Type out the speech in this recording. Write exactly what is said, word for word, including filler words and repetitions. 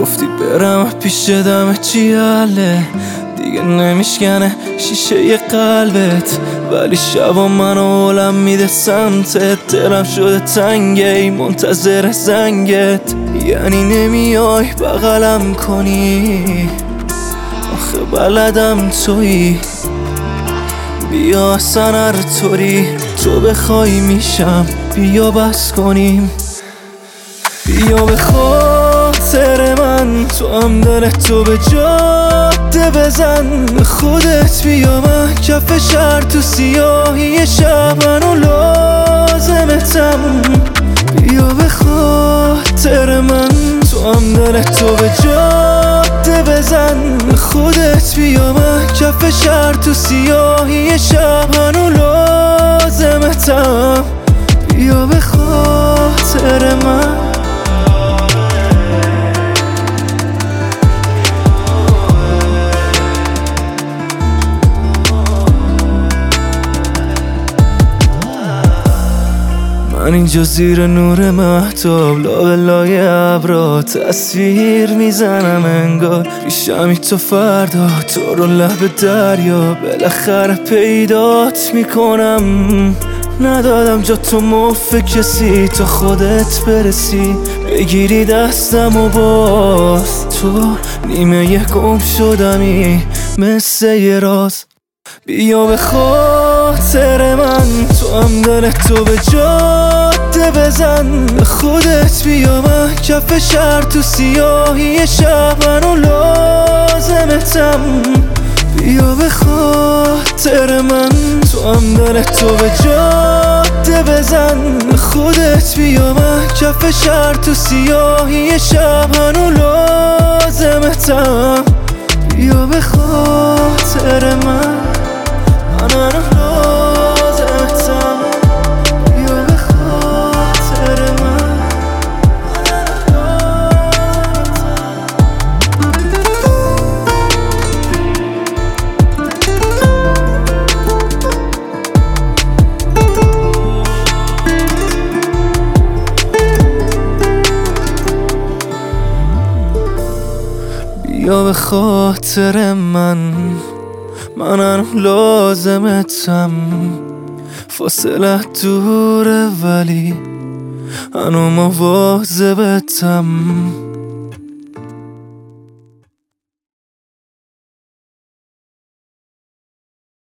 گفتی برم پیش دم چیاله دیگه نمیشکنه شیشه ی قلبت، ولی شبا منو علم میده سمتت. دلم شده تنگه منتظر زنگت، یعنی نمیای بغلم کنی؟ آخه بلدم تویی، بیا اصلا هر طوری تو بخوای میشم، بیا بس کنیم. بیا به خاطر من تو هم دلتو به جاده بزن، به خودت بیا من کف شهر تو سیاهی شب منو لازمتم. بیا به خاطر من تو هم دلتو به جاده بزن، به خودت بیا من کف شهر تو سیاهی شب منو لازمتم. بیا به خاطر من. من اینجا زیر نور مهتاب لابلای ابرا تصویر میزنم انگار پیشمی تو فردا، تو رو لب دریا بالاخره پیدات میکنم. ندادم جا تو مف کسی تا خودت برسی، بگیری دستم و باز تو نیمه یه گم شدمی مثل یه راز. بیا به خاطر من تو هم دلتو به جاده بزن، به خودت بیا من کف شهر تو سیاهی شب منو لازمتم. بیا به خاطر من تو هم دلتو به جاده بزن، به خودت بیا من کف شهر تو سیاهی شب منو لازمتم. بیا به خاطر من یا به خاطر من منم لازمتم. فاصله دوره ولی هنو مواظبتم.